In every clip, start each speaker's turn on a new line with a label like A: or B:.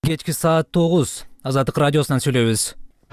A: Кечки саат 9. Азаттык радиосунан сүйлөйбүз.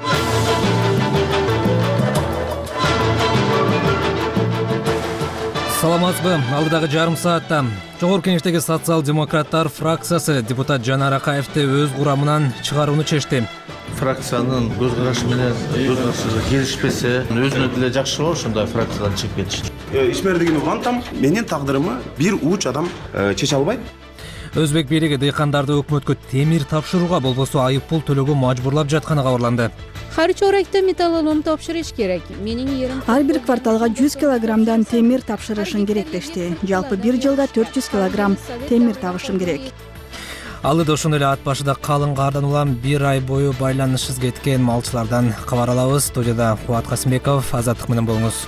A: Саламатсызбы? Алдыдагы жарым саатта Жогорку Кеңештеги социал-демократтар фракциясы депутат Жанар Акаевди өз курамынан чыгарууну чечти.
B: Фракциянын көз карашы менен келишпесе, өзүнө деле жакшы болот, ошондой фракциядан чыгып кетиш.
C: Ишмердигин улантам, менин тагдырымы бир уч адам чече албайт.
A: Өзбек бийлиги дыйкандарды өкмөткө темир тапшырууга болбосо айып пул төлөөгө мажбурлап жатканы кабарланды.
D: Har chorakda metallolom topshirish kerak. Mening yerim
E: Har bir kvartalga 100 kilogramdan temir topshirishing kerak deshdi. Жалпы бир жылда 400 килограмм темир табышым керек.
A: Алыда ошондой эле ат башыда калың кардан улам бир ай бою байланышсыз кеткен малчылардан кабар алабыз. Студияда Кубат Касымбеков, Азаттык менен болуңуз.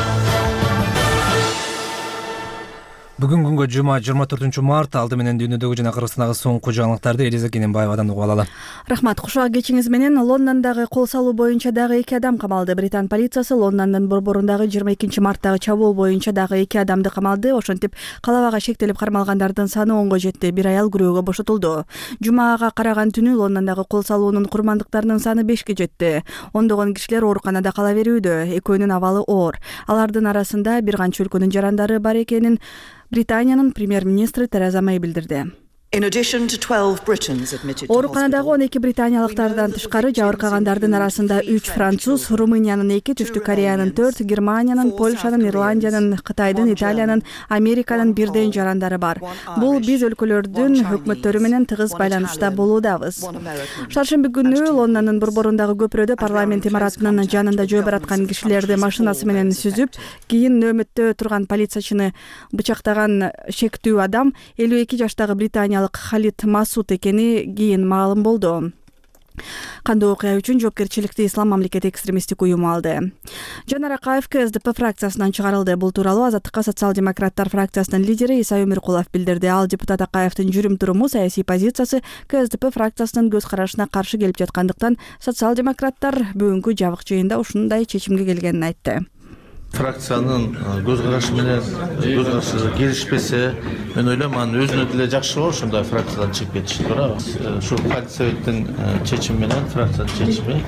A: Бүгүн күнгө жума 24 март алды менен дүйнөдөгү жана Кыргызстандагы соңку жаңылыктарды Элиза Кененбаевадан угуп алалы.
E: Рахмат, кушак кечиңиз менен. Лондондогу кол салуу боюнча дагы 2 адам камалды. Британ полициясы Лондондун борборундагы 22 марттагы чабуул боюнча дагы 2 адамды камалды. Ошентип калабага шектелип кармалгандардын саны 10го жетти. Бир аял күрөөгө бошотулду. Жумага караган түнү Лондондогу кол салуунун курмандыктарынын саны 5ке жетти. Ондогон кишилер ооруканада кала берүүдө. Экөөнүн абалы оор. Алардын арасында бир канча өлкөнүн жарандары бар экенин Британиянын премьер-министри Тереза Мэй билдирди. Ооруканадагы 12 британиялыктардан тышкары жабыркагандардын арасында 3 француз, Румыниянын 2, Түштүк Кореянын 4, Германиянын, Польшанын, Ирландиянын, Кытайдын, Италиянын, Американын бирден жарандары бар. Бул биз өлкөлөрдүн өкмөттөрү менен тыгыз байланышта болуудабыз. Шаршемби күнү Лондондун борборундагы көпүрөдө парламент имаратынын жанында жөө бараткан кишилерди машинасы менен сүзүп, кийин нөөмөттө турган полициячыны бычактаган шектүү адам 52 жаштагы британия Халид Масуд экени кийин маалым болду. Кандуу окуя үчүн жоопкерчиликти Ислам мамлекети экстремисттик уюму алды. Жанар Акаев КСДП фракциясынан чыгарылды. Бул тууралуу Азаттыкка социал-демократтар фракциясынын лидери Иса Өмүркулов билдирди. Ал депутат Акаевдин жүрүм-туруму, саясий позициясы КСДП фракциясынын көз карашына каршы келип жаткандыктан социал-демократтар бүгүнкү жабык жыйында ушундай чечимге келгенин айтты.
B: Фракциянын көз карашы менен келишпесе, мен ойлойм, анын өзүнө деле жакшы болот, ошондой фракциядан чыгып кетиш. Бирок ушу партсоветтин чечими менен, фракциянын чечими,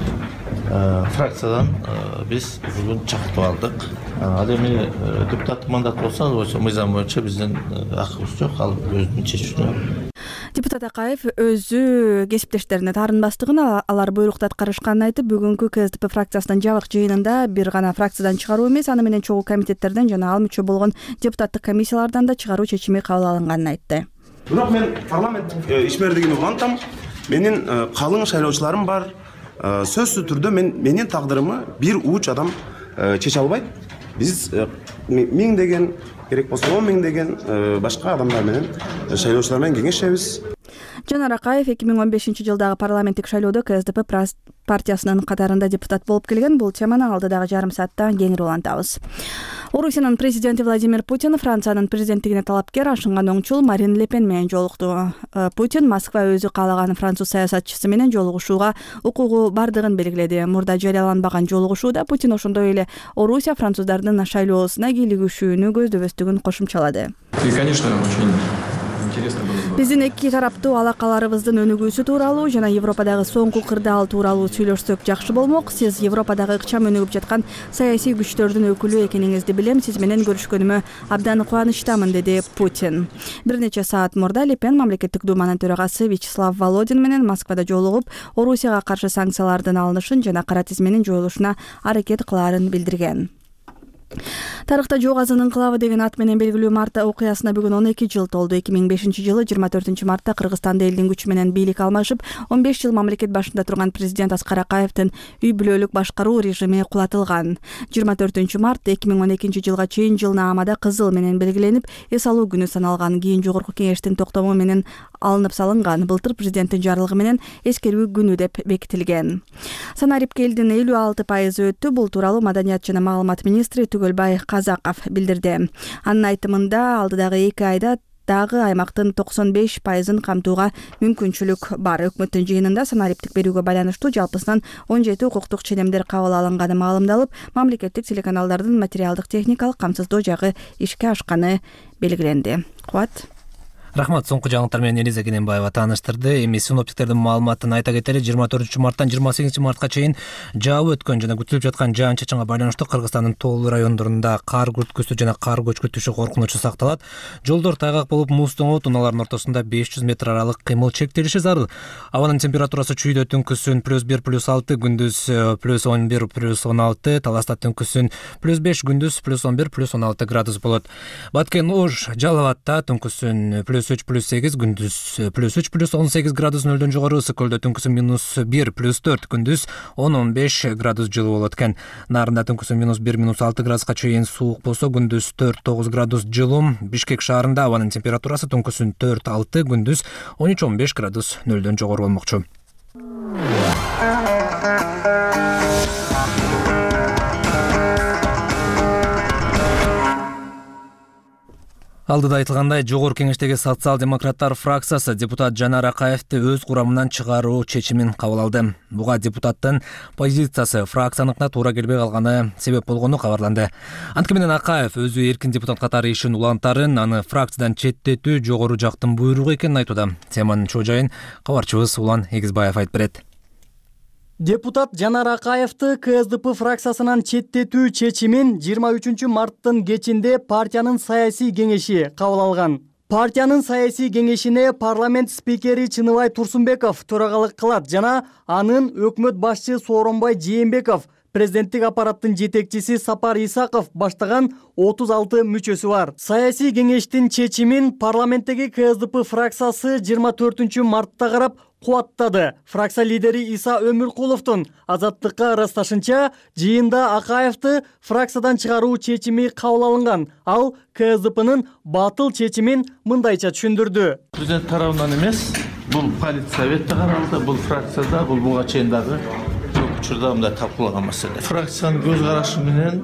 B: фракциядан биз бүгүн чакыртып алдык. Ал эми депутаттык мандат болсо, мыйзам боюнча биздин акыбыз жок, ал өзүнүн чечишине.
E: Депутат Акаев өзү кесиптештерине таарынбастыгын, алар буйрукту аткарышканын айтып, бүгүнкү КСДП фракциясынын жабык жыйынында бир гана фракциядан чыгаруу эмес, аны менен чогуу комитеттерден жана ал мүчө болгон депутаттык комиссиялардан да чыгаруу чечими кабыл алынганын айтты.
C: Бирок мен парламент ишмердигин улантам, менин калың шайлоочуларым бар. Сөзсүз түрдө менин тагдырымы бир уч адам чече албайт. Биз 1000 деген керек болсо 10.000 деген башка адамдар менен шайлоочулар менен кеңешебиз.
E: Жанар Акаев 2015 жылдагы парламенттик шайлоодо КСДП партиясынын катарында депутат болуп келген. Бул теманы алдыдагы жарым саатта кеңири улантабыз. Орусиянын президенти Владимир Путин Франциянын президенттигине талапкер ашынган оңчул Марин Ле Пен менен жолукту. Путин Москва өзү каалаган француз саясатчысы менен жолугушууга укугу бардыгын белгиледи. Мурда жарыяланбаган жолугушууда Путин ошондой эле Орусия француздардын шайлоосуна кийлигишүүнү көздөбөстүгүн кошумчалады. Биздин эки тараптуу алакаларыбыздын өнүгүүсү тууралуу жана Европадагы соңку кырдаал тууралуу сүйлөшсөк жакшы болмок. Сиз Европадагы ыкчам өнүгүп жаткан саясий күчтөрдүн өкүлү экениңизди билем. Сиз менен көрүшкөнүмө абдан кубанычтамын, деди Путин. Бир нече саат мурда Ле Пен мамлекеттик думанын төрагасы Вячеслав Володин менен Москвада жолугуп, Орусияга каршы санкциялардын алынышын жана кара тизменин жоюлушуна аракет кылаарын билдирген. Тарыхта Жоғазын инкылабы деген ат менен белгилүү марта окуясына бүгүн 12 жыл толду. 2005 жылы 24 мартта Кыргызстанда элдин күчү менен бийлик алмашып, 15 жыл мамлекет башында турган президент Аскар Акаевдин үй бүлөлүк башкаруу режими кулатылган. 24 март 2012 жылга чейин жылнаамада кызыл менен белгиленип, эс алуу күнү саналган. Кийин Жогорку Кеңештин токтому менен алынып салынган. Былтыр президенттин жарлыгы менен эскерүү күнү деп бекитилген. Санарип элдин 56% өттү. Бул тууралуу Маданият жана маалымат министри Түгөлбай Казаков билдирди. Анын айтымында алдыдагы 2 айда дагы аймактын 95% камтууга мүмкүнчүлүк бар. Өкмөттүн жыйынында санариптик берүүгө байланыштуу жалпысынан 17 укуктук ченемдер кабыл алынганы маалымдалып, мамлекеттик телеканалдардын материалдык техникалык камсыздоо жагы ишке ашканы белгиленди. Кубат.
A: Рахмат, соңку жаңылыктар менен Элиза Кененбаева тааныштырды. Эми синоптиктердин маалыматын айта кетели. 24 марттан 28 мартка чейин жаап өткөн жана күтүлүп жаткан жаан-чачынга байланыштуу Кыргызстандын тоолуу райондорунда кар күрткүсү жана кар көчкү түшүү коркунучу сакталат. Жолдор тайгак болуп, муз тоңот, унаалардын ортосунда 500 метр аралык кыймыл чектелиши зарыл. Абанын температурасы чүйдө түнкүсүн +1 +6, күндүз +11 +16, Таласта түнкүсүн +5, күндүз +11 +16 градус болот. Баткен Ош, Жалал абадта түнкүсүн +3 +8, күндүз +3 +18 градус нөлдөн жогору, Ысык көлдө түнкүсүн -1 +4, күндүз 10-15 градус жылуу болот экен. Нарында түнкүсүн -1 -6 градуска чейин суук болсо, күндүз 4-9 градус жылуу. Бишкек шаарында абанын температурасы түнкүсүн 4-6, күндүз 13-15 градус нөлдөн жогору болмокчу. Алдыда айтылгандай, Жогорку Кеңештеги социал-демократтар фракциясы депутат Жанар Акаевди өз курамынан чыгаруу чечимин кабыл алды. Буга депутаттын позициясы фракцияныкына туура келбей калганы себеп болгону кабарланды. Анткени менен Акаев өзү эркин депутат катары ишин улантарын, аны фракциядан четтетүү жогору жактын буйругу экенин айтууда. Теманын чоо жайын кабарчыбыз Улан Эгизбаев айтып берет.
F: Депутат Жанар Акаевди КСДП фракциясынан четтетүү чечимин 23 марттын кечинде партиянын саясий кеңеши кабыл алган. Партиянын саясий кеңешине парламент спикери Чыныбай Турсунбеков төрагалык кылат жана анын өкмөт башчы Сооронбай Жээнбеков, президенттик аппараттын жетекчиси Сапар Исаков баштаган 36 мүчөсү бар. Саясий кеңештин чечимин парламенттеги КСДП фракциясы 24 мартта карап кубаттады. Фракция лидери Иса Өмүркуловдун Азаттыкка ырасташынча, жыйында Акаевди фракциядан чыгаруу чечими кабыл алынган. Ал КСДПнын батыл чечимин мындайча түшүндүрдү.
B: Президент тарабынан эмес, бул политсоветте каралды, бул фракцияда, бул буга чейин дагы учурда мындай талкуулаган маселе. Фракциянын көз карашы менен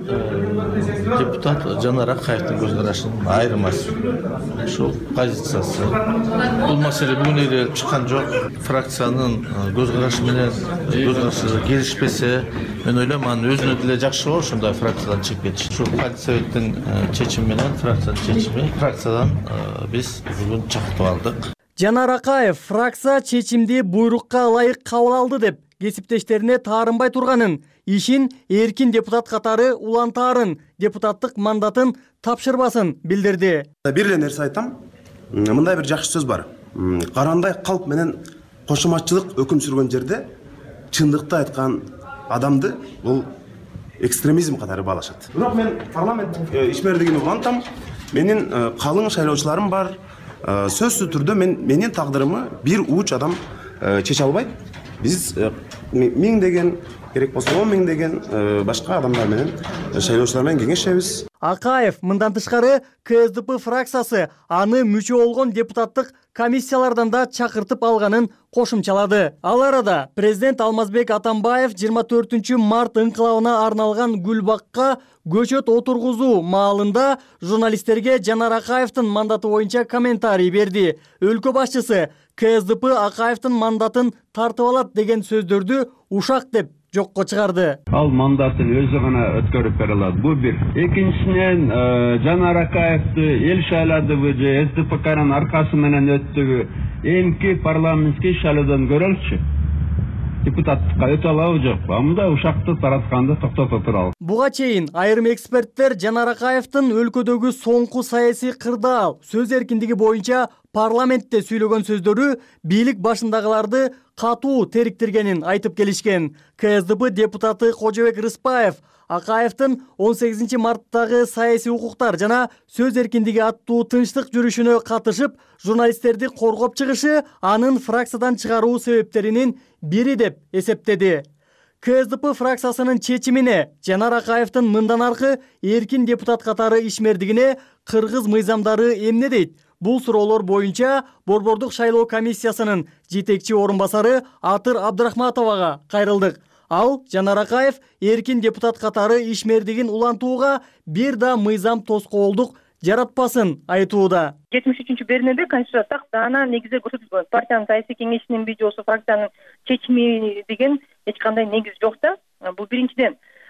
B: депутат Жанар Акаевдин көз карашынын айырмасы, ушул позициясы. Бул маселе бүгүн эле чыккан жок. Фракциянын көз карашы менен көз карашы келишпесе, мен ойлойм, анын өзүнө деле жакшы болот ушундай фракциядан чыгып кетиш. Ушул политсоветтин чечими менен фракциянын чечими, фракциядан биз бүгүн чакыртып алдык.
F: Жанар Акаев фракция чечимди буйрукка ылайык кабыл алды деп кесиптештерине таарынбай турганын, ишин эркин депутат катары улантаарын, депутаттык мандатын тапшырбасын билдирди.
C: Бир эле нерсе айтам. Мындай бир жакшы сөз бар. Карандай калп менен кошуматчылык өкүм сүргөн жерде чындыкты айткан адамды бул экстремизм катары баалашат. Бирок мен парламент ишмердигин улантам. Менин калың шайлоочуларым бар. Сөзсүз түрдө менин тагдырымы бир уч адам чече албайт. Биз 1000 деген, керек болсо 10 000 деген башка адамдар менен шайлоочулар менен кеңешебиз.
F: Акаев мындан тышкары КСДП фракциясы аны мүчө болгон депутаттык комиссиялардан да чакыртып алганын кошумчалады. Ал арада президент Алмазбек Атамбаев 24 март ыңкылабына арналган Гүлбакка көчөт отургузуу маалында журналисттерге Жанар Акаевдин мандаты боюнча комментарий берди. Өлкө башчысы КСДП Акаевдин мандатын тартып алат деген сөздөрдү ушак деп жокко чыгарды.
G: Ал мандатын өзү гана өткөрүп бере алат. Бул бир. Экинчисинен Жанар Акаевди эл шайлады же СДПКнын аркасы менен өттү. Эмки парламентский шайлоодон көрөлчү. Депутаттыкка өтө алабы жокпу? Мында ушакты таратканды токтото туралы.
F: Буга чейин айрым эксперттер Жанар Акаевдин өлкөдөгү соңку саясий кырдаал, сөз эркиндиги боюнча парламентте сүйлөгөн сөздөрү бийлик башындагыларды катуу териктиргенин айтып келишкен. КСДП депутаты Кожобек Рыспаев Акаевдин 18 марттагы саясий укуктар жана сөз эркиндиги аттуу тынчтык жүрүшүнө катышып, журналисттерди коргоп чыгышы анын фракциядан чыгаруу себептеринин бири деп эсептеди. КСДП фракциясынын чечимине Жанар Акаевдин мындан аркы эркин депутат катары ишмердигине кыргыз мыйзамдары эмне дейт? Бул суроолор боюнча Борбордук шайлоо комиссиясынын жетекчи орун басары Атыр Абдрахматовага кайрылдык. Ал Жанар Акаев эркин депутат катары ишмердигин улантууга бир да мыйзам тоскоолдук жаратпасын айтууда.
H: 73-беренеде Конституция тактана негизи көрсөтүлгөн. Партиянын саясий кеңешинин видеосу, фракциянын чечими деген эч кандай негиз жок да. Бул биринчиден.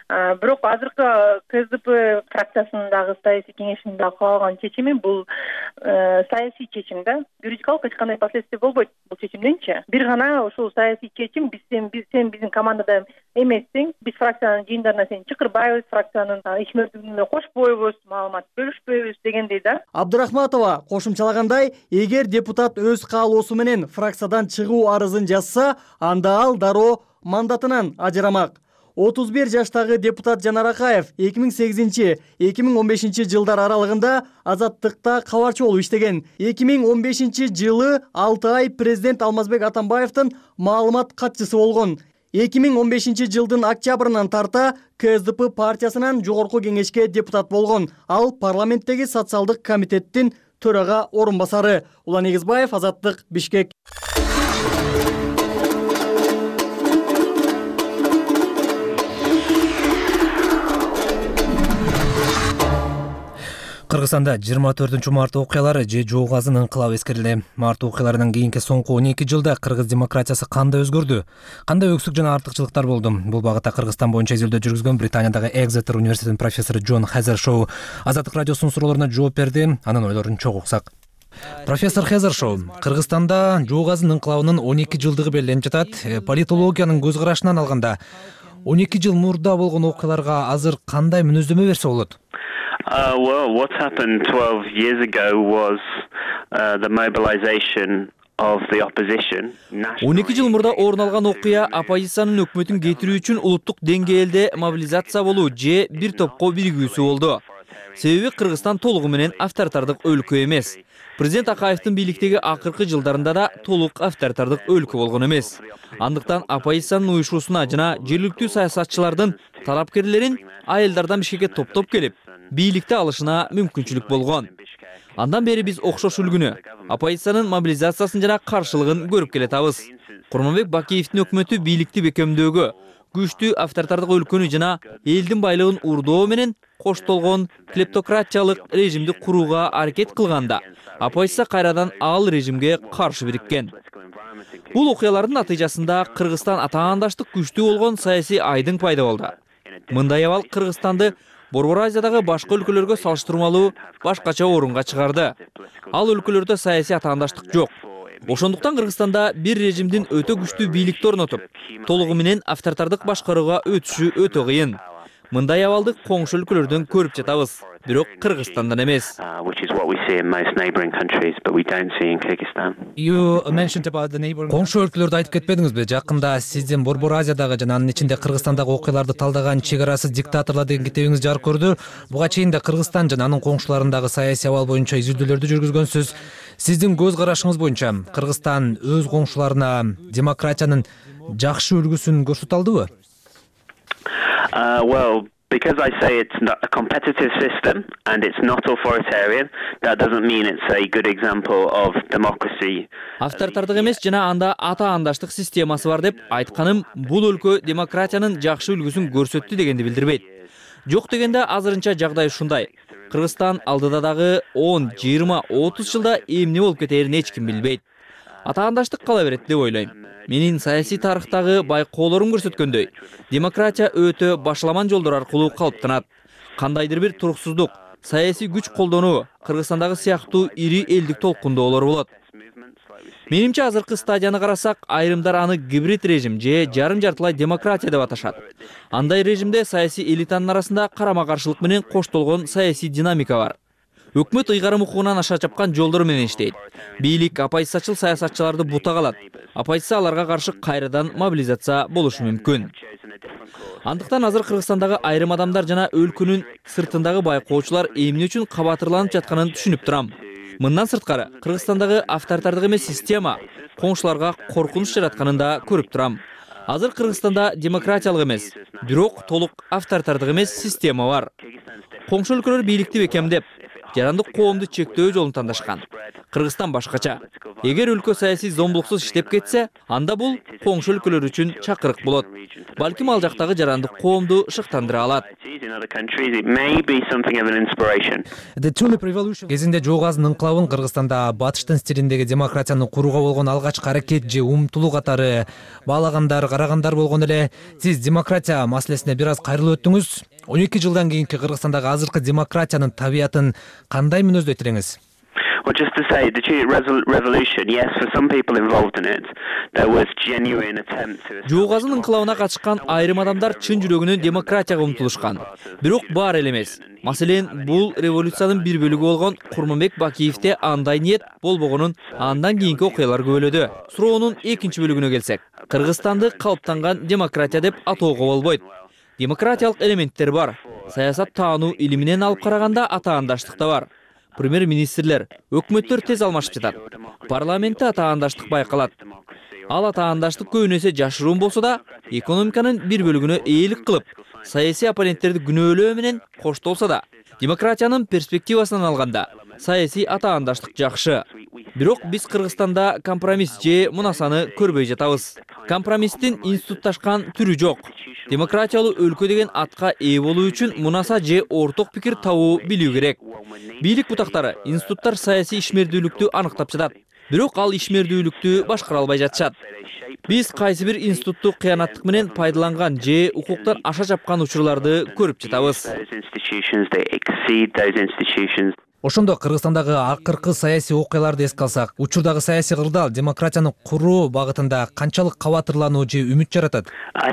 H: Бирок азыркы КСДП фракциясындагы саясий кеңештин кабыл алган чечими бул саясий чечим да. Юридикалык эч кандай последствия болбойт бул чечимденчи. Бир гана ушул саясий чечим сен биздин командада эмессиң, биз фракциянын жыйындарына сени чакырбайбыз, фракциянын ишмердигине кошпойбуз, маалымат бөлүшпөйбүз дегендей да.
F: Абдрахматова кошумчалагандай, эгер депутат өз каалоосу менен фракциядан чыгуу арызын жазса, анда ал дароо мандатынан ажырамак. 31 жаштагы депутат Жанар Акаев 2008-2015 жылдар аралыгында Азаттыкта кабарчы болуп иштеген. 2015 жылы 6 ай президент Алмазбек Атамбаевдин маалымат катчысы болгон. 2015 жылдын октябрынан тарта КСДП партиясынан жогорку кеңешке депутат болгон. Ал парламенттеги социалдык комитеттин төрага орун басары. Улан Эгизбаев, Азаттык, Бишкек.
A: Кыргызстанда 24 март окуялары же жоо газын ыңкылап эскерилди. Март окуяларынан кийинки соңку 12 жылда кыргыз демократиясы кандай өзгөрдү? Кандай өксүк жана артыкчылыктар болду? Бул багытта Кыргызстан боюнча изилдөө жүргүзгөн Британиядагы Экзетер университетинин профессору Джон Хезершоу Азаттык радиосунун суроолоруна жооп берди. Анын ойлорун чогуу уксак. Профессор Хезершоу, Кыргызстанда жоо газын ынкылабынын 12 жылдыгы белгиленип жатат. Политологиянын көз карашынан алганда 12 жыл мурда болгон окуяларга азыр кандай мүнөздөмө берсе болот?
I: Well, what happened 12 years ago was the mobilization of the opposition.
J: 12 жыл мурда орун алган окуя оппозициянын өкмөтүн кетирүү үчүн улуттук деңгээлде мобилизация болуу же бир топко биригүүсү болду. Себеби Кыргызстан толугу менен авторитардык өлкө эмес. Президент Акаевдин бийликтеги акыркы жылдарында да толук авторитардык өлкө болгон эмес. Андыктан оппозициянын уюшуусуна жана жергиликтүү саясатчылардын талапкерлерин айылдардан Бишкекке топтоп келип, бийликти алышына мүмкүнчүлүк болгон. Андан бери биз окшош үлгүнү, оппозициянын мобилизациясын жана каршылыгын көрүп келатабыз. Курманбек Бакиевдин өкмөтү бийликти бекемдөөгө, күчтүү авторитардык өлкөнү жана элдин байлыгын урдоо менен коштолгон клептократиялык режимди курууга аракет кылганда, оппозиция кайрадан ал режимге каршы бириккен. Бул окуялардын натыйжасында Кыргызстан атаандаштык күчтүү болгон саясий айдың пайда болду. Мындай абал Кыргызстанды Борбор Азиядагы башка өлкөлөргө салыштырмалуу башкача орунга чыгарды. Ал өлкөлөрдө саясий атаандаштык жок. Ошондуктан Кыргызстанда бир режимдин өтө күчтүү бийликти орнотуп, толугу менен авторитардык башкарууга өтүшү өтө кыйын. Мындай абалды коңшу өлкөлөрдөн көрүп жатабыз, бирок Кыргызстандан эмес.
A: Коңшу өлкөлөрдү айтып кетпедиңизби? Жакында сиздин Борбор Азиядагы жана анын ичинде Кыргызстандагы окуяларды талдаган чек арасы диктаторлор деген китебиңиз жарык көрдү. Буга чейин да Кыргызстан жана анын коңшуларындагы саясий абал боюнча изилдөөлөрдү жүргүзгөнсүз. Сиздин көз карашыңыз боюнча Кыргызстан өз коңшуларына демократиянын жакшы үлгүсүн көрсөтө алдыбы?
I: Well, because I say it's not a competitive system and it's not authoritarian, that doesn't mean it's a good example of democracy.
J: Авторитардык эмес жана анда атаандаштык системасы бар деп айтканым бул өлкө демократиянын жакшы үлгүсүн көрсөттү дегенди билдирбейт. Жок дегенде азырынча жагдай ушундай. Кыргызстан алдыда дагы 10, 20, 30 жылда эмне болуп кетерин эч ким билбейт. Атаандаштык кала берет деп ойлойм. Менин саясий тарыхтагы байкоолорум көрсөткөндөй, демократия өтө башаламан жолдор аркылуу калыптанат. Кандайдыр бир туруксуздук, саясий күч колдонуу Кыргызстандагы сыяктуу ири элдик толкундоолор болот. Менимче азыркы стадияны карасак, айрымдар аны гибрид режим же жарым-жартылай демократия деп аташат. Андай режимде саясий элитанын арасында карама-каршылык менен коштолгон саясий динамика бар. Өкмөт ыйгарым укугунан аша чапкан жолдор менен иштейт. Бийлик оппозициячыл саясатчыларды бута калат. Оппозиция аларга каршы кайрадан мобилизация болушу мүмкүн. Андыктан азыр Кыргызстандагы айрым адамдар жана өлкөнүн сыртындагы байкоочулар эмне үчүн кабатырланып жатканын түшүнүп турам. Мындан сырткары Кыргызстандагы авторитардык эмес система коңшуларга коркунуч жаратканын да көрүп турам. Азыр Кыргызстанда демократиялык эмес, бирок толук авторитардык эмес система бар. Коңшу өлкөлөр бийликти бекемдеп, жарандык коомду чектөө жолун тандашкан. Кыргызстан башкача. Эгер өлкө саясий зомбулуксуз иштеп кетсе, анда бул коңшу өлкөлөр үчүн чакырык болот. Балким ал жактагы жарандык коомду шыктандыра алат.
I: in other countries. It may be something of an inspiration.
A: Кезинде Жоо Газдын ыңкылабын Кыргызстанда батыштын стилиндеги демократияны курууга болгон алгачкы аракет же умтулуу катары баалагандар, карагандар болгон эле. Сиз демократия маселесине бир аз кайрылып өттүңүз. 12 жылдан кийинки Кыргызстандагы азыркы демократиянын табиятын кандай мүнөздөйт элеңиз?
I: Well, just to say, the Tulip Revolution, yes, for some people involved in it, there was genuine attempt to...
J: Жоо Газдын ыңкылабына катышкан айрым адамдар чын жүрөгүнөн демократияга умтулушкан. Бирок бар эле эмес. Маселен, бул революциянын бир бөлүгү болгон Курманбек Бакиевде андай ниет болбогонун андан кийинки окуялар көбөлөдү. Суроонун экинчи бөлүгүнө келсек, Кыргызстанды калыптанган демократия деп атоого болбойт. Демократиялык элементтер бар. Саясат таануу илиминен алып караганда атаандаштык да бар. Премьер-министрлер, өкмөттөр тез алмашып жатат. Парламентте атаандаштык байкалат. Ал атаандаштык көбүнесе жашыруун болсо да, экономиканын бир бөлүгүнө ээлик кылып, саясий оппоненттерди күнөөлөө менен коштолсо да, демократиянын перспективасынан алганда, саясий атаандаштык жакшы. Бирок биз Кыргызстанда компромисс же мунасаны көрбөй жатабыз. Компромисстин институтташкан түрү жок. Демократиялуу өлкө деген атка ээ болуу үчүн мунаса же орток пикир табуу билүү керек. Бийлик бутактары, институттар саясий ишмердүүлүктү аныктап жатат. Бирок ал ишмердүүлүктү башкара албай жатышат. Биз кайсы бир институтту кыянаттык менен пайдаланган же укуктан аша чапкан учурларды көрүп жатабыз.
A: Ошондо Кыргызстандагы акыркы саясий окуяларды эске алсак, учурдагы саясий кырдаал демократияны куруу багытында канчалык кабатырлануу же үмүт жаратат?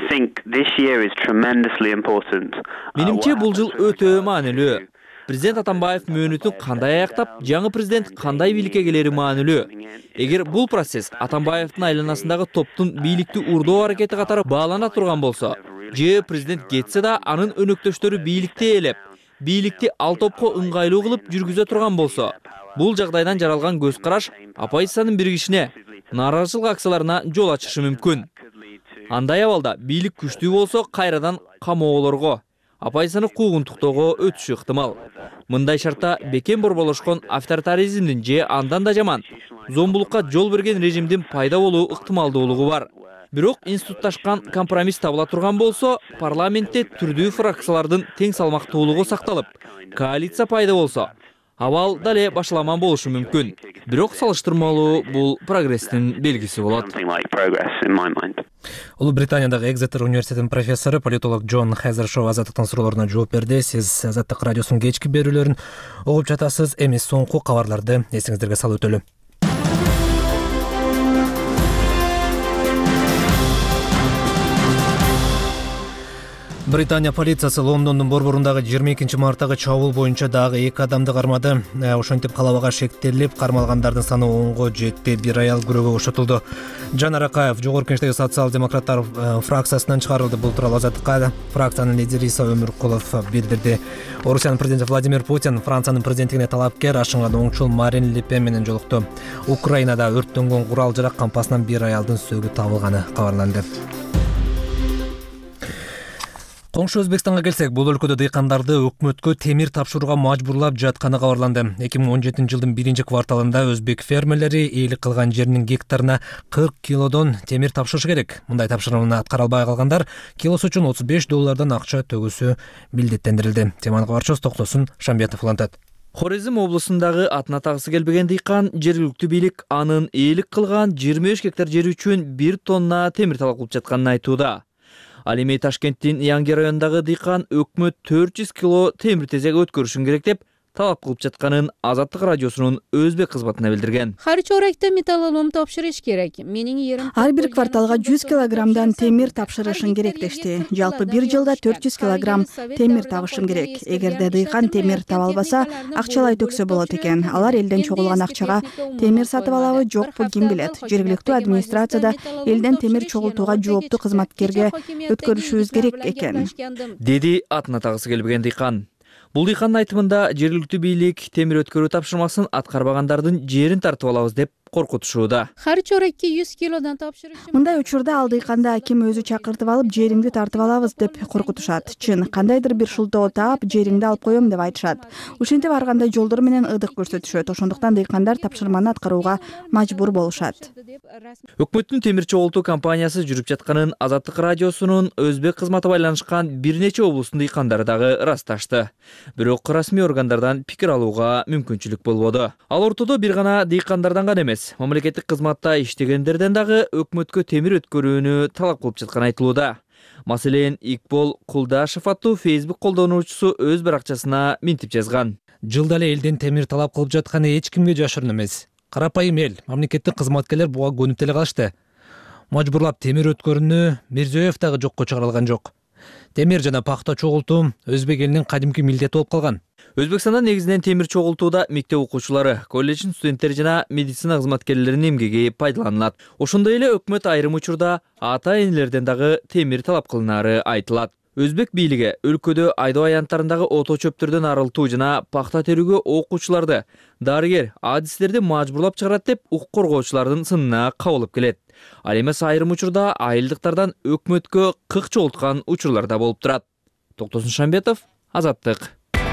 J: Менимче бул жыл өтө маанилүү. Президент Атамбаев мөөнөтүн кандай аяктап, жаңы президент кандай бийликке келери маанилүү. Эгер бул процесс Атамбаевдин айланасындагы топтун бийликти урдоо аракети катары баалана турган болсо, же президент кетсе да анын өнөктөштөрү бийликти ээлеп, бийликти ал топко ыңгайлуу кылып жүргүзө турган болсо, бул жагдайдан жаралган көз караш оппозициянын биригишине, нааразычылык акцияларына жол ачышы мүмкүн. Андай абалда бийлик күчтүү болсо кайрадан камоолорго, оппозицияны куугунтуктоого өтүшү ыктымал. Мындай шартта бекем борболошкон авторитаризмдин же андан да жаман зомбулукка жол берген режимдин пайда болуу ыктымалдуулугу бар. Бирок институтташкан компромисс табыла турган болсо, парламентте түрдүү фракциялардын тең салмактуулугу сакталып, коалиция пайда болсо, абал дале башаламан болушу мүмкүн. Бирок салыштырмалуу бул прогресстин белгиси болот.
A: Улуу Британиядагы Экзетер университетинин профессору, политолог Джон Хезершоу Азаттыктын суроолоруна жооп берди. Сиз Азаттык радиосунун кечки берүүлөрүн угуп жатасыз. Эми соңку кабарларды эсиңиздерге салып өтөлү. Британия полициясы Лондондун борборундагы 22 марттагы чабуул боюнча дагы 2 адамды кармады. Ошентип калабага шектелип, кармалгандардын саны 10го жетти. Бир аял күрөөгө кошотулду. Жан Аракаев Жогорку Кеңештеги социал-демократтар фракциясынан чыгарылды. Бул тууралуу Азаттыкка фракциянын лидери Иса Өмүркулов билдирди. Орусиянын президенти Владимир Путин Франциянын президенттигине талапкер ашынган оңчул Марин Ле Пен менен жолукту. Украинада өрттөнгөн курал-жарак кампасынан бир аялдын сөөгү табылганы кабарланды. Коңшу Өзбекстанга келсек, бул өлкөдө дыйкандарды өкмөткө темир тапшырууга мажбурлап жатканы кабарланды. 2017 жылдын 1 кварталында өзбек фермерлери ээлик кылган жеринин гектарына 40 килодон темир тапшырышы керек. Мындай тапшырманы аткара албай калгандар килосу үчүн $35 акча төгүүсү милдеттендирилди. Теманы кабарчыбыз Токтосун Шамбетов улантат.
J: Хорезм облусундагы атына тагысы келбеген дыйкан жергиликтүү бийлик анын ээлик кылган 25 гектар жери үчүн 1 тонна темир талап кылып жатканын айтууда. Ал эми Ташкенттин Янги районундагы дыйкан өкмөт 400 кило темир тезек өткөрүшүн керек деп талап кылып жатканын Азаттык радиосунун өзбек кызматына билдирген.
D: Har chorakda metallolom topshirish kerak. Mening yerim
E: ар бир кварталга 100 килограммдан темир тапшырышың керек дешти. Жалпы бир жылда 400 килограмм темир табышым керек. Эгерде дыйкан темир таба албаса, акчалай төксө болот экен. Алар элден чогулган акчага темир сатып алабы, жокпу ким билет. Жергиликтүү администрацияда элден темир чогултууга жооптуу кызматкерге өткөрүшүбүз керек экен,
J: деди атына тагысы келбеген дыйкан. Бул дыйкандын айтымында жергиликтүү бийлик темир өткөрүү тапшырмасын аткарбагандардын жерин тартып алабыз деп коркутушууда.
D: Har chorakka 100 kilodan topshirishim.
E: Мындай учурда ал дыйканда ким өзү чакыртып алып жериңди тартып алабыз деп коркутушат. Чын, кандайдыр бир шултоо таап жериңди алып коем деп айтышат. Ушинтип ар кандай жолдор менен ыдык көрсөтүшөт. Ошондуктан дыйкандар тапшырманы аткарууга мажбур болушат.
J: Өкмөттүн темир чогултуу компаниясы жүрүп жатканын Азаттык радиосунун өзбек кызматы байланышкан бир нече облустун дыйкандары дагы ырасташты. Бирок расмий органдардан пикир алууга мүмкүнчүлүк болбоду. Ал ортодо бир гана дыйкандардан гана эмес, мамлекеттик кызматта иштегендерден дагы өкмөткө темир өткөрүүнү талап кылып жатканы айтылууда. Маселен, Икбол Кулдашев аттуу Facebook колдонуучусу өз баракчасына минтип жазган.
A: Жылда эле элден темир талап кылып жатканы эч кимге жашырын эмес. Карапайым эл, мамлекеттик кызматкерлер буга көнүп деле калышты. Мажбурлап темир өткөрүүнү Мирзиёев дагы жокко чыгарылган жок. Темир жана пахта чогултуу өзбек элинин кадимки милдети болуп калган.
J: Өзбекстанда негизинен темир чогултууда мектеп окуучулары, колледждин студенттери жана медицина кызматкерлеринин эмгеги пайдаланылат. Ошондой эле өкмөт айрым учурда ата-энелерден дагы темир талап кылынары айтылат. Өзбек бийлиги өлкөдө айдоо аянттарындагы ото чөптөрдөн арылтуу жана пахта терүүгө окуучуларды, дарыгер, адистерди мажбурлап чыгарат деп укук коргоочулардын сынына кабылып келет. Ал эмес айрым учурда айылдыктардан өкмөткө кык чогулткан учурлар да болуп турат. Токтосун Шамбетов, Азаттык.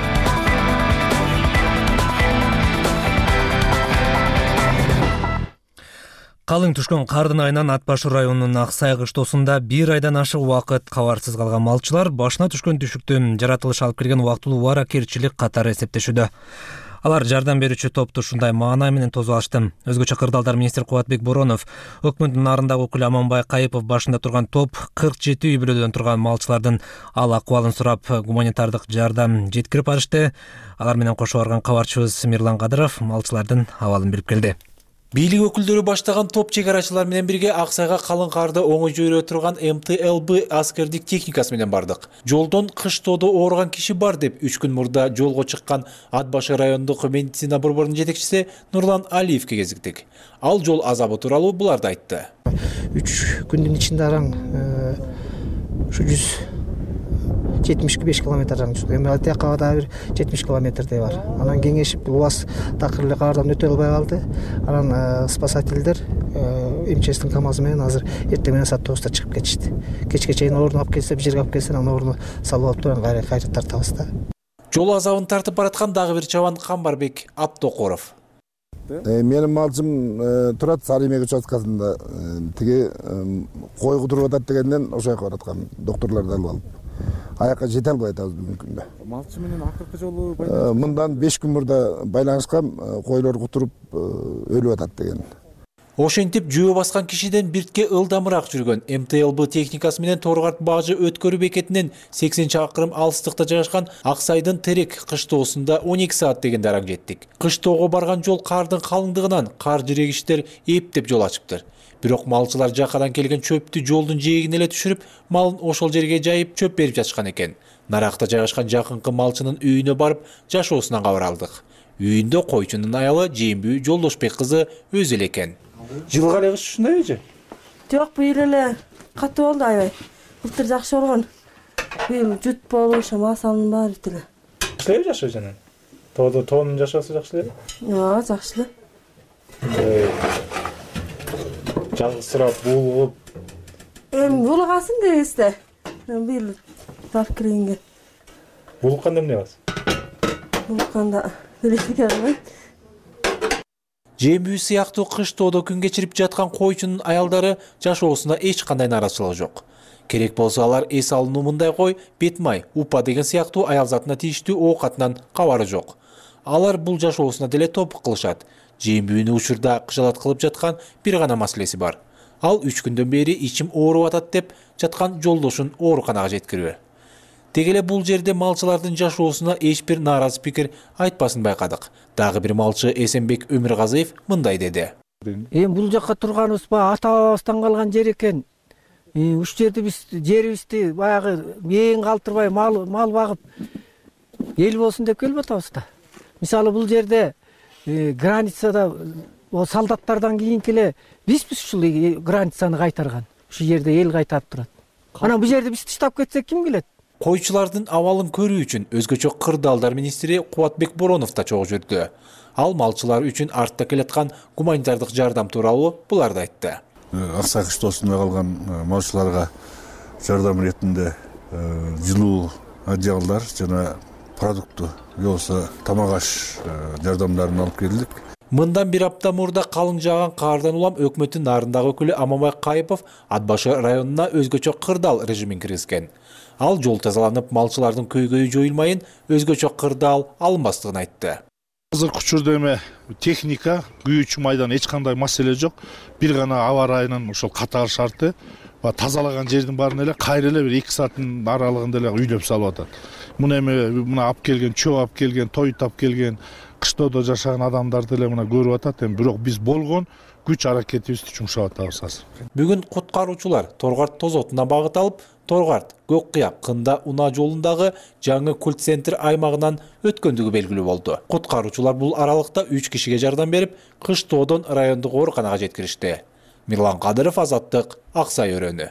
A: Калың түшкөн кардын айынан Ат Башы районунун Аксай кыштоосунда бир айдан ашык убакыт кабарсыз калган малчылар башына түшкөн түшүктүн жаратылышы алып келген убактылуу аракерчилик катары эсептешүүдө. Алар жардам берүүчү топту ушундай маанай менен тосуп алышты. Өзгөчө кырдаалдар министри Кубатбек Боронов, өкмөттүн нарындагы өкүлү Аманбай Кайыпов башында турган топ 47 үй бүлөдөн турган малчылардын ал акыбалын сурап гуманитардык жардам жеткирип барышты. Алар менен кошо барган кабарчыбыз Мирлан Кадыров малчылардын абалын билип келди.
K: Бийлик өкүлдөрү баштаган топ чек-арачылар менен бирге Аксайга калың карды оңой жөйрө турган МТЛБ аскердик техникасы менен бардык. Жолдон кыштоодо ооруган киши бар деп 3 күн мурда жолго чыккан Ат Башы райондук медицина борборунун жетекчиси Нурлан Алиевке кезиктик. Ал жол азабы тууралуу буларды айтты.
L: 3 күндүн ичинде араң ушу 175 километр жаңчы. Эми алтыяка да бир 70 километрдей бар. Анан кеңешип убас такыр эле кардан өтө албай калды. Анан спасательдер МЧСтин КамАЗы менен азыр эртең менен саат 9-та чыгып кетишти. Кечке чейин орун алып келсе, бир жерге алып келсе, анан орун салып алып турган кайра тартабыз да.
K: Жол азабын тартып бараткан дагы бир чабан Камбарбек Аттокоров.
M: Менин малчым турат Саримек участкасында. Тиги кой кудуруп атат дегенден ошол жака бараткан доктурларды алып алып. Аяққа жете албай атабыз бүгүнкү күндө. Малчы менен акыркы жолу мындан 5 күн мурда байланышкан, койлор кутуруп өлүп атат деген.
K: Ошентип жөө баскан кишиден биртке ылдамыраак жүргөн МТЛБ техникасы менен Торгарт Бажы өткөрүү бекетинен 80 чакырым алыстыкта жайгашкан Аксайдын Терек кыштоосунда 12 саат дегенде араң жеттик. Кыштоого барган жол кардын калыңдыгынан кар жирегичтер эптеп жол ачыптыр. Бирок малчылар жакадан келген чөптү жолдун жээгине эле түшүрүп, малын ошол жерге жайып чөп берип жатышкан экен. Наракта жайгашкан жакынкы малчынын үйүнө барып, жашоосунан кабар алдык. Үйүндө койчунун аялы Жембүү Жолдошбек кызы өзү эле экен.
N: Жылга эле кыш ушундай эже?
O: Жок, быйыл эле катуу болду аябай. Былтыр жакшы болгон. Быйыл жут болуп, масалдын баары бүтүлө.
N: Кандай жашоо жанан? Тоонун жашоосу жакшы эле?
O: Жок, жакшы эле.
N: Жалгызсырап булугуп.
O: Булгасын дебизде. Быйыл барып киргенге.
N: Булукканда эмне кыласыз?
O: Булукканда электр албайт.
K: Жембүү сыяктуу кыштоодо күн кечирип жаткан койчунун аялдары жашоосунда эч кандай нааразычылык жок. Керек болсо алар эс алынуу мындай кой, бетмай, упа деген сыяктуу аял затына тийиштүү оокатынан кабары жок. Алар бул жашоосуна деле топук кылышат. Жембүүнү учурда кыжалат кылып жаткан бир гана маселеси бар. Ал 3 күндөн бери ичим ооруп атат деп жаткан жолдошун ооруканага жеткирүү. Тегеле бул жерде малчылардын жашоосуна эч бир нааразы пикир айтпасын байкадык. Дагы бир малчы Эсенбек Өмүргазыев мындай деди.
P: Бул жакка турганыбыз ата-бабабыздан калган жер экен. Уш жерде биз жерибизди баягы мээң калтырбай мал багып эл болсун деп келип атабыз да. Мисалы бул жерде границада солдаттардан кийинки эле бизбиз ушул границаны кайтарган. Ушу жерде эл кайтарып турат. Анан бул жерде биз таштап кетсек ким келет?
K: Койчулардын абалын көрүү үчүн өзгөчө кырдаалдар министри Кубатбек Боронов да чогуу жүрдү. Ал малчылар үчүн артта келаткан гуманитардык жардам тууралуу буларды айтты.
Q: Аксай кыштоосунда калган малчыларга жардам иретинде жылуу одеялдар жана продукты болсо тамак аш жардамдарын алып келдик.
K: Мындан бир апта мурда калың жааган каардан улам өкмөттүн нарындагы өкүлү Аманбай Кайыпов Ат башы районуна өзгөчө кырдаал режимин киргизген. Ал жол тазаланып, малчылардын көйгөйү жоюлмайын, өзгөчө кырдаал алынбастыгын айтты.
R: Азыркы учурда эме техника, күйүүчү майдан эч кандай маселе жок. Бир гана аба ырайынын ошол катар шарты тазалаган жердин баарын эле кайра эле бир 2 сааттын аралыгында эле үйлөп салып атат. Муну эме мына алып келген, чөө алып келген, тоют алып келген, кыштоодо жашаган адамдарды эле мына көрүп атат. Эми бирок биз болгон күч аракетибизди жумшап атабыз азыр.
K: Бүгүн куткаруучулар Торгарт Тозотуна багыт алып, Торгарт Көккыяк Кында Уна жолундагы жаңы культ центр аймагынан өткөндүгү белгилүү болду. Куткаруучулар бул аралыкта 3 кишиге жардам берип, Кыштоодон райондук ооруканага жеткиришти. Мирлан Кадыров, Азаттык, Аксай өрөөнү.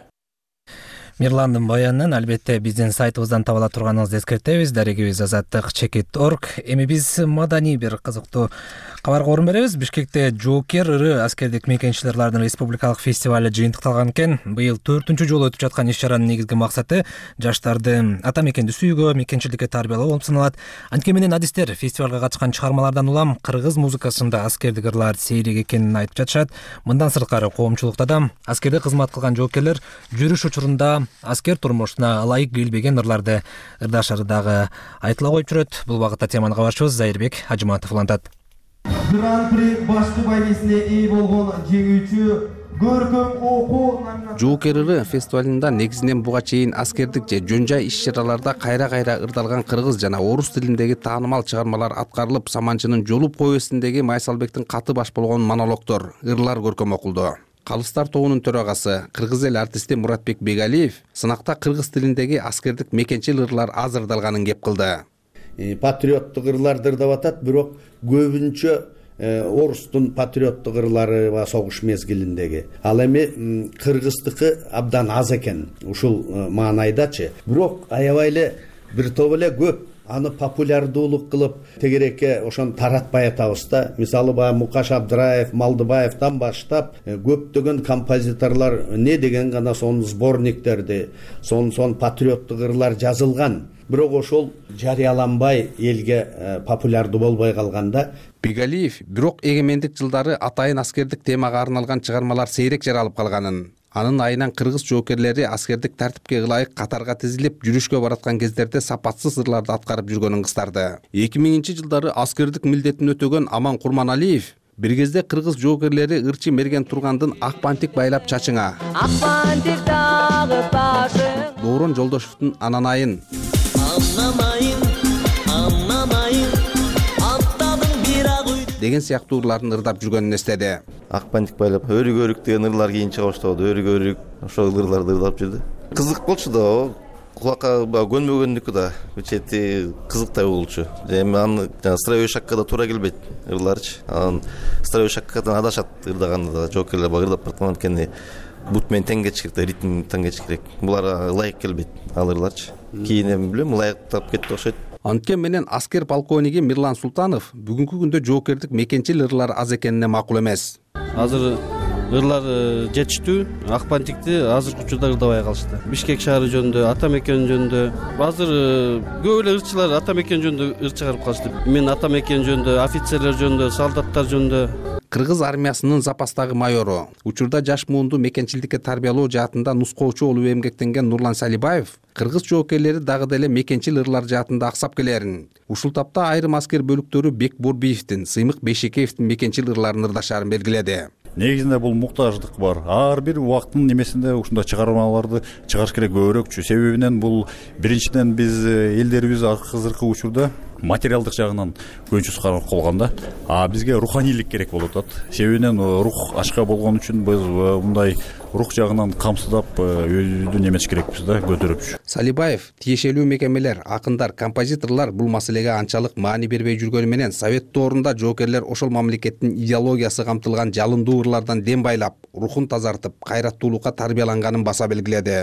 A: Мирландын баянынан албетте биздин сайтыбыздан таба ала турганыңызды эскертебиз. Дарегибиз azattik.org. Эми биз маданий бир кызыктуу кабарга орун беребиз. Бишкекте Жоокер ыры аскердик мекенчилерлердин республикалык фестиваль жыйынтыкталган экен. Быйыл 4-чү жолу өтүп жаткан иш-чаранын негизги максаты жаштарды ата мекенди сүйүүгө, мекенчиликке тарбиялоо болуп саналат. Анткени менен адистер фестивалга катышкан чыгармалардан улам кыргыз музыкасында аскердик ырлар сейрек экенин айтып жатышат. Мындан сырткары коомчулукта да аскерде кызмат кылган жоокерлер жүрүш учурунда аскер турмушуна ылайык келбеген ырларды ырдашары дагы айтыла коюп жүрөт. Бул багытта теманы кабарчыбыз Зайырбек Ажыматов улантат.
S: Гран-при башкы байгесине ээ болгон жеңүүчү көркөм окуу
T: Жоокер ыры фестивалында негизинен буга чейин аскердик же жөн жай иш-чараларда кайра-кайра ырдалган кыргыз жана орус тилиндеги таанымал чыгармалар аткарылып, Саманчынын Жолуп повестиндеги Майсалбектин каты баш болгон монологдор, ырлар көркөм окулду. Калыстар тобунун төрагасы, кыргыз эл артисти Муратбек Бегалиев сынакта кыргыз тилиндеги аскердик мекенчил ырлар аз ырдалганын кеп кылды.
U: Патриоттук ырларды ырдап атат, бирок көбүнчө орустун патриоттук ырлары ва согуш мезгилиндеги. Ал эми кыргыздыкы абдан аз экен ушул маанайдачы. Бирок аябай эле бир топ эле көп аны популярдуулук кылып тегерекке ошону таратпай атабыз да. Мисалы баягы Мукаш Абдыраев, Малдыбаевдан баштап көптөгөн композиторлор не деген гана сонун сборниктерди, сонун патриоттук ырлар жазылган. Бирок ошол жарыяланбай элге популярдуу болбой калганда.
T: Бегалиев бирок эгемендик жылдары атайын аскердик темага арналган чыгармалар сейрек жаралып калганын, анын айынан кыргыз жоокерлери аскердик тартипке ылайык катарга тизилип жүрүшкө бараткан кездерде сапатсыз ырларды аткарып жүргөнүн кыстарды. 2000-жылдары аскердик милдетин өтөгөн Аман Курманалиев бир кезде кыргыз жоокерлери ырчы мерген тургандын ак бантик байлап чачыңа, ак бантик дагы башың, Доорон Жолдошевдун Ананайын, деген сыяктуу ырларын ырдап жүргөнүн эстеди.
V: Ак бантик байлап өрүк өрүк деген ырлар кийин чыга баштады. Өрүк өрүк ошол ырларды ырдап жүрдү. Кызык болчу да, кулакка көнбөгөндүкү да бечети кызыктай болчу. Эми аны строевой шаккада туура келбейт ырларчы. Анан строевой шаккадан адашат ырдаганда да жоокерлер ырдап бараткан анткени бут менен тең кетиш керек, ритм тең кетиш керек. Буларга ылайык келбейт ал ырларчы. Кийин эми билем ылайыктап кетти окшойт.
T: Анткен менен аскер полковниги Мирлан Султанов бүгүнкү күндө жоокердик мекенчил ырлар аз экенине макул эмес.
W: Азыр ырлар жетиштүү, ак бантикти азыркы учурда ырдабай калышты. Бишкек шаары жөнүндө, ата мекен жөнүндө азыр көп эле ырчылар ата мекен жөнүндө ыр чыгарып калышты. Мен ата мекен жөнүндө, офицерлер жөнүндө, солдаттар жөнүндө.
T: Кыргыз армиясынын запастагы майору, учурда жаш муунду мекенчилдикке тарбиялоо жаатында нускоочу болуп эмгектенген Нурлан Салибаев кыргыз жоокерлери дагы деле мекенчил ырлар жаатында аксап келерин, ушул тапта айрым аскер бөлүктөрү Бек Борбиевдин, Сыймык Бейшекеевдин мекенчил ырларын ырдашарын белгиледи.
X: Негизинде бул муктаждык бар. Ар бир убакыттын немесинде ушундай чыгармаларды чыгарыш керек көбүрөөкчү. Себебинен бул биринчиден биз элдерибиз азыркы учурда материалдык жагынан көчүс калганда, бизге руханийлик керек болуп атат. Себебинен рух ачка болгон үчүн биз мындай рух жагынан камсыздап өзүбүздү неметиш керекпиз да, көтөрүпчү.
T: Салибаев тиешелүү мекемелер, акындар, композиторлор бул маселеге анчалык маани бербей жүргөнү менен Совет доорунда жоокерлер ошол мамлекеттин идеологиясы камтылган жалындуу ырлардан дем байлап, рухун тазартып, кайраттуулукка тарбияланганын баса белгиледи.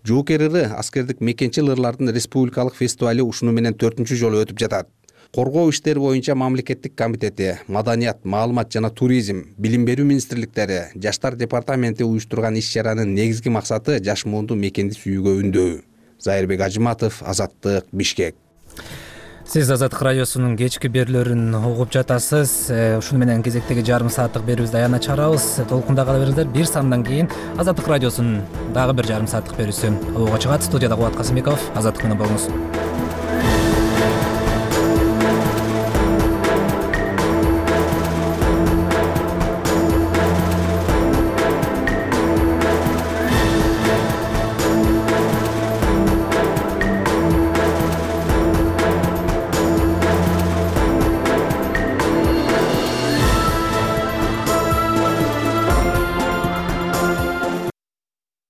T: Жоокер ыры аскердик мекенчил ырлардын республикалык фестивали ушуну менен 4-чү жолу өтүп жатат. Коргоо иштери боюнча мамлекеттик комитети, маданият, маалымат жана туризм, билим берүү министрликтери, жаштар департаменти уюштурган иш-чаранын негизги максаты жаш муунду мекенди сүйүүгө үндөүү. Зайырбек Ажыматов, Азаттык, Бишкек.
A: Сиз Азаттык радиосунун кечки берүүлөрүн угуп жатасыз. Ушуну менен кезектеги жарым сааттык берүүбүздү аягына чыгарабыз. Толкунда кала бериңиздер. Бир сандан кийин Азаттык радиосунун дагы бир жарым сааттык берүүсү обого чыгат. Студияда Кубат Касымбеков, Азаттык менен болуңуз.